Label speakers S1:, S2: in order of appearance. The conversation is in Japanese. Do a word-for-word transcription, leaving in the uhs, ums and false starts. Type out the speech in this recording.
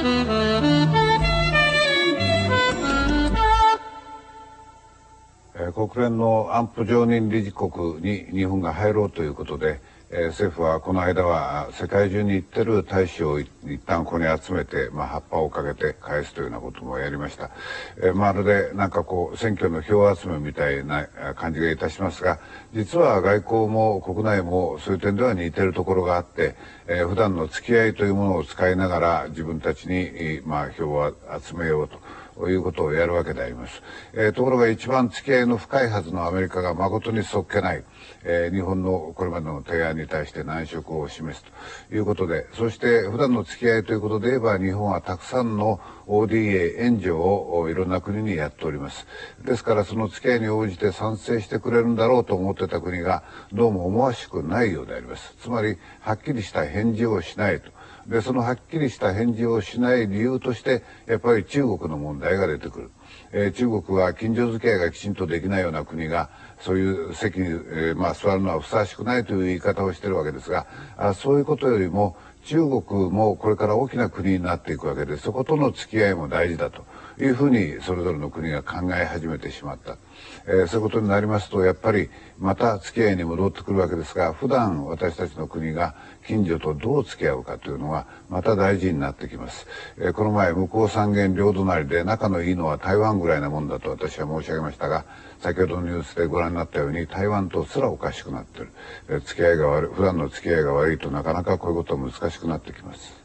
S1: 国連の安保常任理事国に日本が入ろうということで、えー、政府はこの間は世界中に行ってる大使を一旦ここに集めて、まあ、葉っぱをかけて返すというようなこともやりました。えー、まるでなんかこう選挙の票集めみたいな感じがいたしますが、実は外交も国内もそういう点では似ているところがあって、えー、普段の付き合いというものを使いながら自分たちに、まあ、票を集めようと。ということをやるわけであります。えー、ところが一番付き合いの深いはずのアメリカが誠にそっけない、えー、日本のこれまでの提案に対して難色を示すということで、そして普段の付き合いということで言えば日本はたくさんの オーディーエー 援助をいろんな国にやっております。ですからその付き合いに応じて賛成してくれるんだろうと思ってた国がどうも思わしくないようであります。つまりはっきりした返事をしないと。でそのはっきりした返事をしない理由としてやっぱり中国の問題が出てくる。えー、中国は近所付き合いがきちんとできないような国がそういう席に、えーまあ、座るのはふさわしくないという言い方をしているわけですが、あそういうことよりも中国もこれから大きな国になっていくわけで、そことの付き合いも大事だというふうにそれぞれの国が考え始めてしまった。えー、そういうことになりますとやっぱりまた付き合いに戻ってくるわけですが、普段私たちの国が近所とどう付き合うかというのはまた大事になってきます。えー、この前向こう三軒両隣で仲のいいのは台湾ぐらいなもんだと私は申し上げましたが、先ほどのニュースでご覧になったように台湾とすらおかしくなっている。えー、付き合いが悪い、普段の付き合いが悪いとなかなかこういうことは難しくなってきます。